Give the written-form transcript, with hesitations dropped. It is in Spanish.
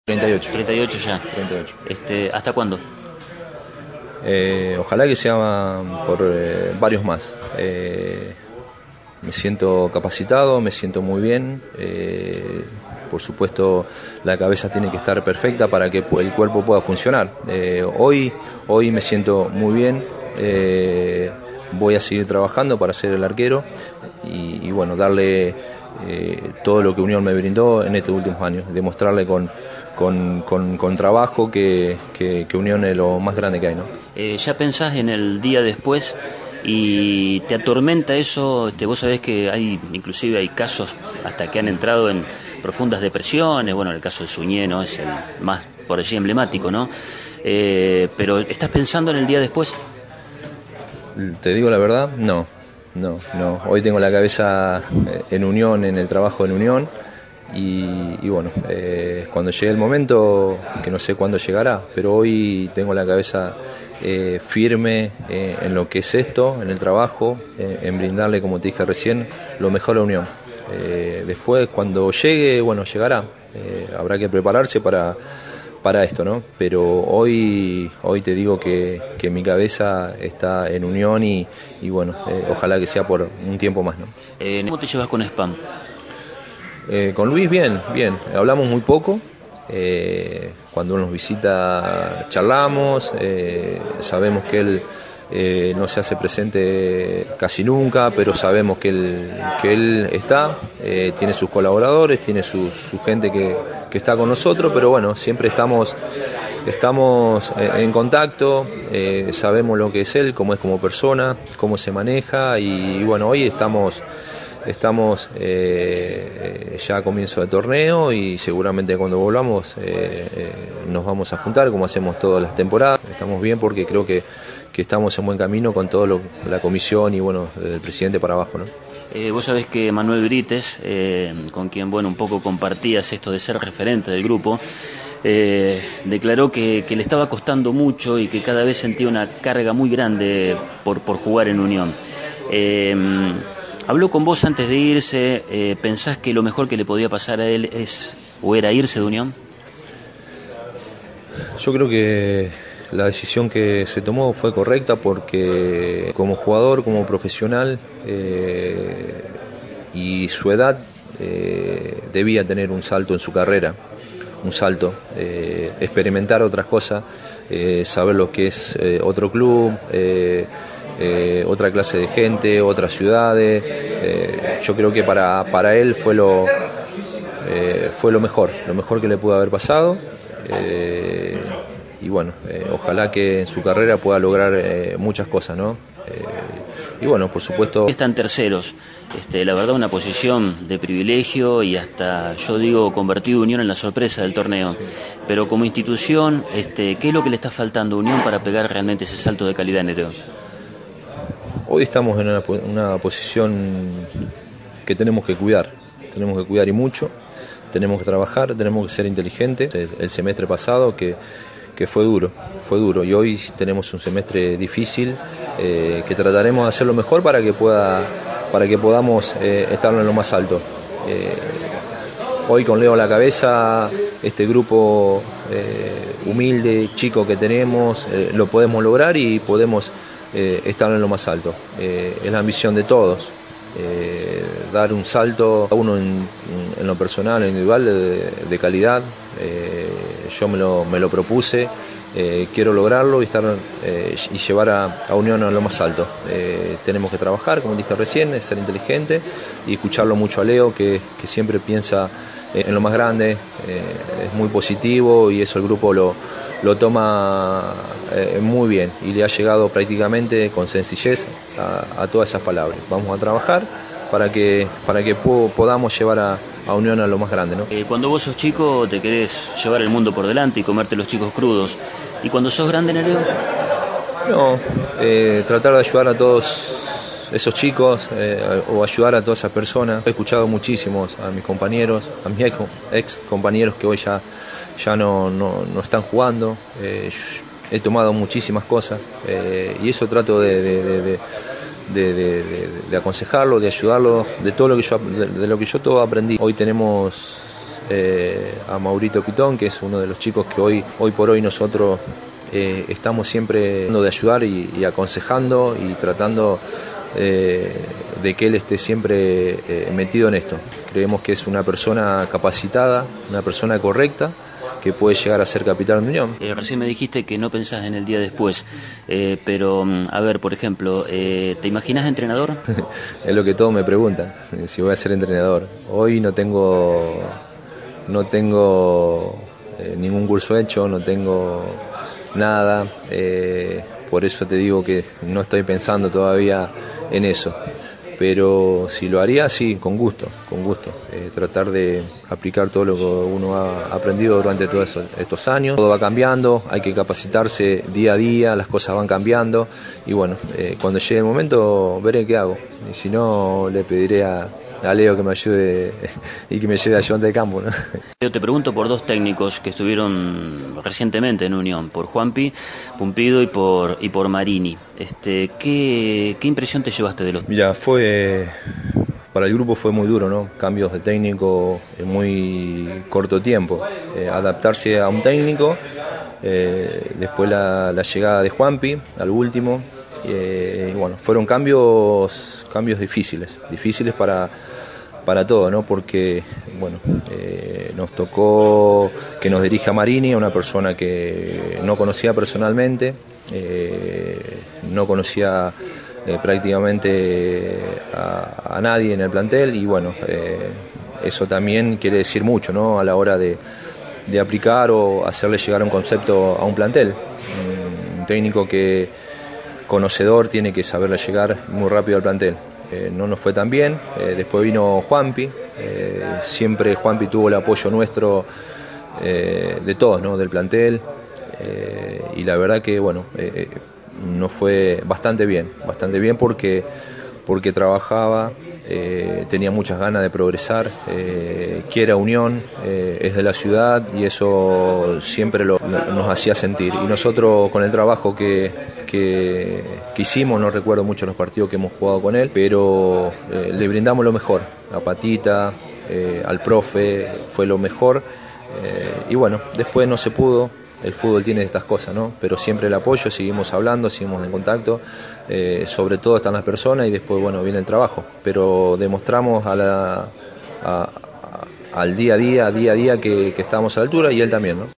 38. 38 ya. 38. ¿Hasta cuándo? Ojalá que sea por varios más. Me siento capacitado, me siento muy bien. Por supuesto, la cabeza tiene que estar perfecta para que el cuerpo pueda funcionar. Hoy me siento muy bien. Voy a seguir trabajando para ser el arquero y bueno, darle todo lo que Unión me brindó en estos últimos años, demostrarle con trabajo que Unión es lo más grande que hay, ¿no? ¿Ya pensás en el día después y te atormenta eso? Vos sabés que inclusive hay casos hasta que han entrado en profundas depresiones. Bueno, el caso de Suñé, ¿no? Es el más por allí emblemático, ¿no? Pero ¿estás pensando en el día después? Te digo la verdad, no. Hoy tengo la cabeza en Unión, en el trabajo en Unión. Y bueno, cuando llegue el momento, que no sé cuándo llegará, pero hoy tengo la cabeza firme en lo que es esto, en el trabajo, en brindarle, como te dije recién, lo mejor a Unión. Después, cuando llegue, bueno, llegará. Habrá que prepararse para esto, ¿no? Pero hoy te digo que mi cabeza está en Unión y bueno, ojalá que sea por un tiempo más, ¿no? ¿Cómo te llevas con Spam? Con Luis bien, hablamos muy poco. Cuando nos visita charlamos, sabemos que él no se hace presente casi nunca, pero sabemos que él está, tiene sus colaboradores, tiene su gente que está con nosotros, pero bueno, siempre estamos en contacto, sabemos lo que es él, cómo es como persona, cómo se maneja y bueno, hoy estamos ya a comienzo de torneo y seguramente cuando volvamos nos vamos a juntar como hacemos todas las temporadas. Estamos bien porque creo que estamos en buen camino con toda la comisión y bueno, del presidente para abajo, ¿no? Vos sabés que Manuel Brites, con quien bueno un poco compartías esto de ser referente del grupo, declaró que le estaba costando mucho y que cada vez sentía una carga muy grande por jugar en Unión. Habló con vos antes de irse. ¿Pensás que lo mejor que le podía pasar a él era irse de Unión? Yo creo que la decisión que se tomó fue correcta porque como jugador, como profesional y su edad debía tener un salto en su carrera, experimentar otras cosas, saber lo que es otro club, otra clase de gente, otras ciudades. Yo creo que para él fue lo mejor que le pudo haber pasado. Y bueno, ojalá que en su carrera pueda lograr muchas cosas, ¿no? Y bueno, por supuesto... Están terceros, la verdad una posición de privilegio y hasta, yo digo, convertido Unión en la sorpresa del torneo. Pero como institución, ¿qué es lo que le está faltando a Unión para pegar realmente ese salto de calidad en enero? Hoy estamos en una posición que tenemos que cuidar y mucho, tenemos que trabajar, tenemos que ser inteligentes. El semestre pasado que fue duro y hoy tenemos un semestre difícil que trataremos de hacerlo mejor para que podamos estar en lo más alto. Hoy con Leo a la cabeza, este grupo humilde, chico que tenemos, lo podemos lograr y podemos estar en lo más alto. Es la ambición de todos, dar un salto a uno en lo personal, en lo individual, de calidad. Yo me lo propuse, quiero lograrlo y llevar a Unión a lo más alto. Tenemos que trabajar, como dije recién, ser inteligente y escucharlo mucho a Leo, que siempre piensa en lo más grande, es muy positivo y eso el grupo lo toma muy bien y le ha llegado prácticamente con sencillez a todas esas palabras. Vamos a trabajar para que podamos llevar a Unión a lo más grande, ¿no? Cuando vos sos chico te querés llevar el mundo por delante y comerte los chicos crudos. ¿Y cuando sos grande, Nereo? No, tratar de ayudar a todos esos chicos o ayudar a todas esas personas. He escuchado muchísimos a mis compañeros, a mis ex compañeros que hoy ya no están jugando. He tomado muchísimas cosas y eso trato de aconsejarlo, de ayudarlo, de lo que yo todo aprendí. Hoy tenemos a Maurito Pitón, que es uno de los chicos que hoy por hoy nosotros estamos siempre tratando de ayudar y aconsejando y tratando de que él esté siempre metido en esto. Creemos que es una persona capacitada, una persona correcta, que puede llegar a ser capitán de Unión. Recién me dijiste que no pensás en el día después, pero a ver, por ejemplo, ¿te imaginas entrenador? Es lo que todos me preguntan, si voy a ser entrenador. Hoy no tengo ningún curso hecho, no tengo nada, por eso te digo que no estoy pensando todavía en eso. Pero si lo haría, sí, con gusto. Tratar de aplicar todo lo que uno ha aprendido durante todos estos años. Todo va cambiando, hay que capacitarse día a día, las cosas van cambiando y bueno, cuando llegue el momento veré qué hago. Y si no, le pediré a Leo que me ayude y que me lleve ayudante de campo, ¿no? Yo te pregunto por dos técnicos que estuvieron recientemente en Unión, por Juanpi Pumpido y por Marini. ¿Qué impresión te llevaste de los? Mira, para el grupo fue muy duro, ¿no? Cambios de técnico en muy corto tiempo. Adaptarse a un técnico, después la llegada de Juanpi al último. Y bueno, fueron cambios difíciles para todo, ¿no? Porque bueno, nos tocó que nos dirija Marini, una persona que no conocía personalmente, no conocía prácticamente a nadie en el plantel y bueno, eso también quiere decir mucho, ¿no? A la hora de aplicar o hacerle llegar un concepto a un plantel. Un técnico conocedor tiene que saberle llegar muy rápido al plantel. No nos fue tan bien, después vino Juanpi, siempre Juanpi tuvo el apoyo nuestro, de todos, ¿no? Del plantel, y la verdad que bueno, nos fue bastante bien porque trabajaba, tenía muchas ganas de progresar, quiere Unión, es de la ciudad y eso siempre nos hacía sentir. Y nosotros con el trabajo que hicimos, no recuerdo mucho los partidos que hemos jugado con él, pero le brindamos lo mejor, a Patita, al profe, fue lo mejor, y bueno, después no se pudo. El fútbol tiene estas cosas, ¿no? Pero siempre el apoyo, seguimos hablando, seguimos en contacto, sobre todo están las personas y después, bueno, viene el trabajo. Pero demostramos al día a día que estábamos a la altura y él también, ¿no?